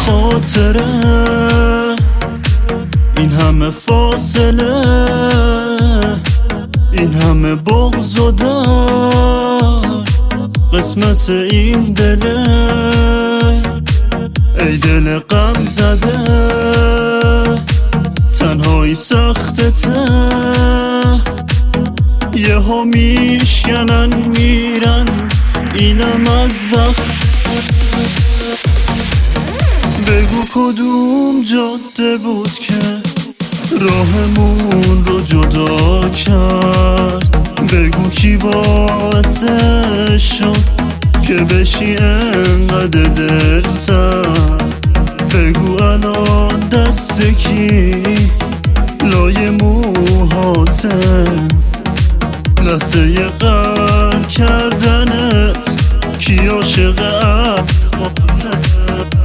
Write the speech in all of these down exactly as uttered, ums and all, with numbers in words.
خاطره، این همه فاصله، این همه بغض و در قسمت این دله. ای دل غم زده، تنهایی سختته، یه ها میشکنن میرن، اینم از بخت. بگو کدوم جاده بود که راهمون رو جدا کرد، بگو کی باعثش شد که بشی انقدر دل سرد، بگو الان دست کی لای موهاته، لحظه ی قهر کردنت کی عاشق اخماته.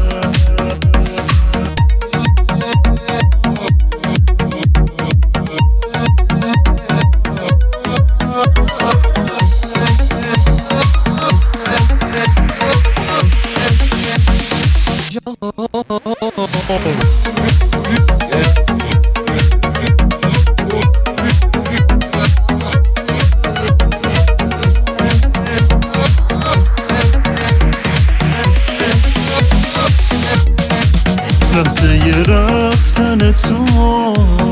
لحظه ی رفتن تو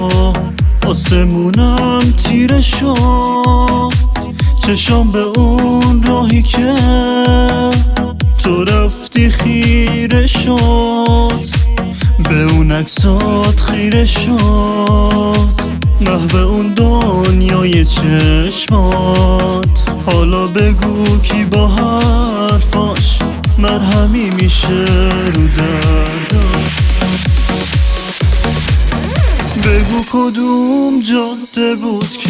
آسمونم تیره شد، چشام به اون راهی که تو رفتی خیره شد، به اون عکسات خیره شد، محو اون دنیای چشمات. حالا بگو کی با حرفاش مرهمی میشه رو دردم، بگو کدوم جاده بود که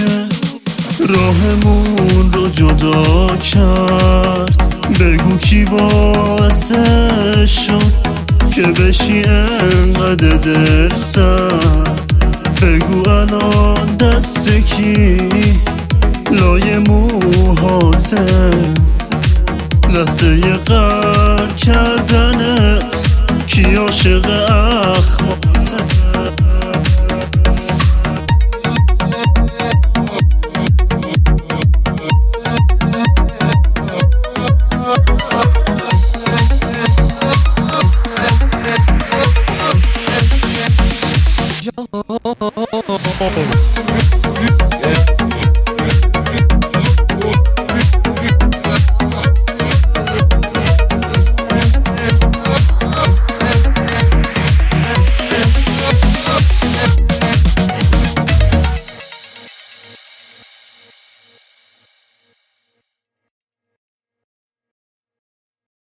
راهمون رو جدا کرد، بگو کی باعثش شد که بشی انقدر دل سرد، بگو الان دست کی لای موهاته، لحظه ی قهر کردنت کی عاشق اخماته. Oh